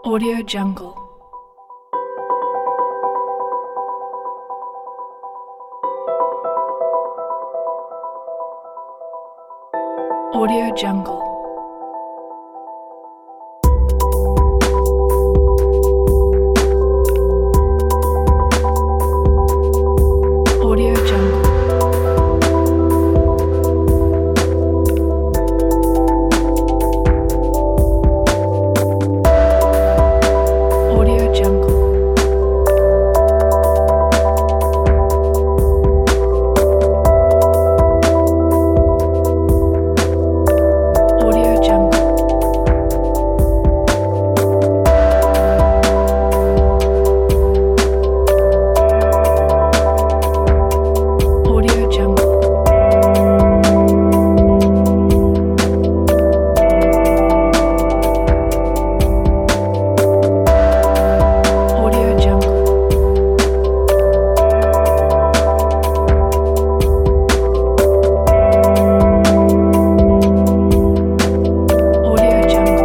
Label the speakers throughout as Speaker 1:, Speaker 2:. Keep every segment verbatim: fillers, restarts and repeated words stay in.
Speaker 1: Audio Jungle. Audio Jungle. Audio Jungle. Audio Jungle. Audio Jungle. Audio Jungle. Audio Jungle. Audio Jungle.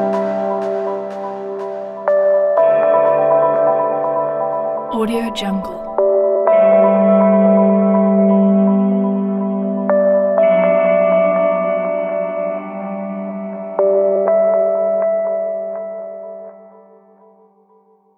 Speaker 1: Audio Jungle.